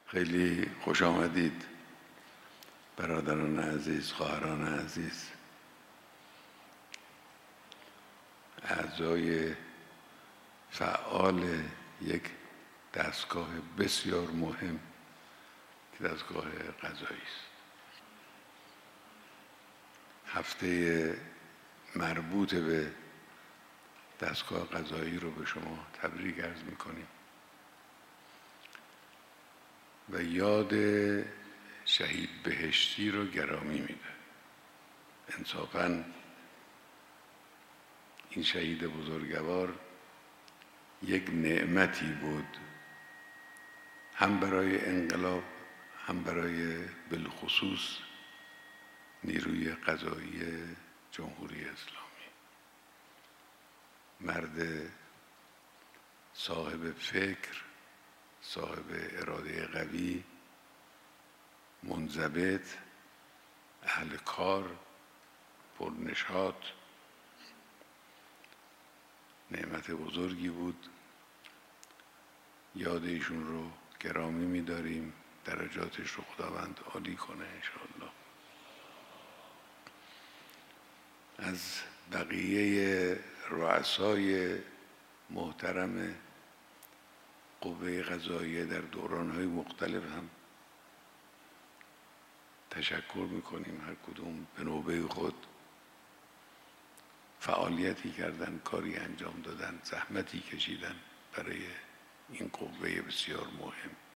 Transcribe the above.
خیلی خوش آمدید برادران عزیز، خواهران عزیز، اعضای فعال یک دستگاه بسیار مهم که دستگاه قضایی است. هفته مربوط به دستگاه قضایی رو به شما تبریک عرض می‌کنیم و یاد شهید بهشتی رو گرامی می‌داریم. انصافاً این شهید بزرگوار یک نعمتی بود، هم برای انقلاب، هم برای بالخصوص نیروی قضایی جمهوری اسلامی. مرد صاحب فکر، صاحب اراده قوی، منضبط، اهل کار، پرنشاط، نعمت بزرگی بود. یاد ایشون رو گرامی می‌داریم. درجاتش رو خداوند عالی کنه انشاءالله. از بقیه رؤسای محترم قوه قضاییه در دوران‌های مختلف هم تشکر می‌کنیم. هر کدوم به نوبه خود فعالیتی کردن، کاری انجام دادن، زحمتی کشیدن برای این قوه بسیار مهم.